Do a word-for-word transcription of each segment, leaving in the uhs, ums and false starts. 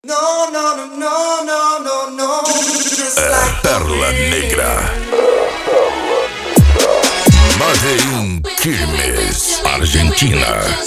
No, no, no, no, no, no, no. Just like Perla Negra. Made in Quilmes, Argentina.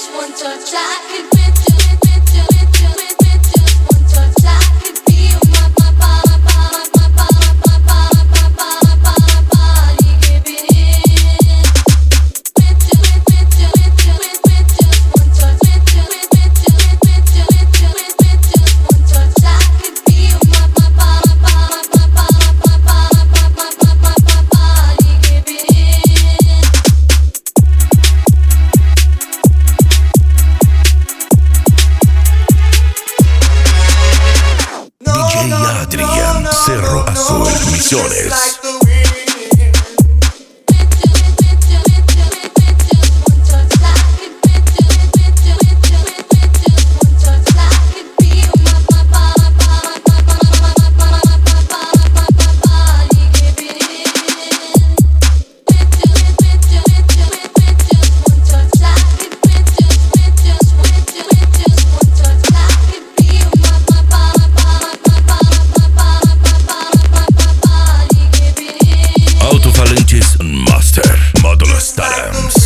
Adrián, Cerro Azul, Misiones. Alto-falantes Master Módulo Starams.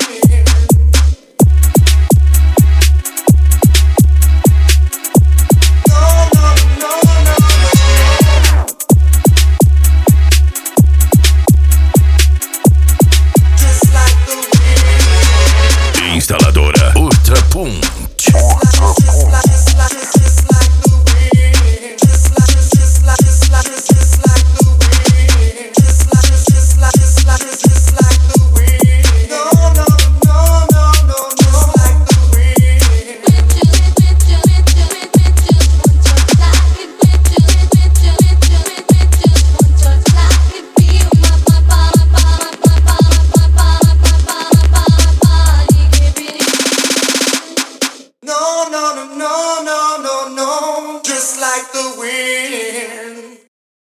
Instaladora Ultra Punch. No, no, no, no.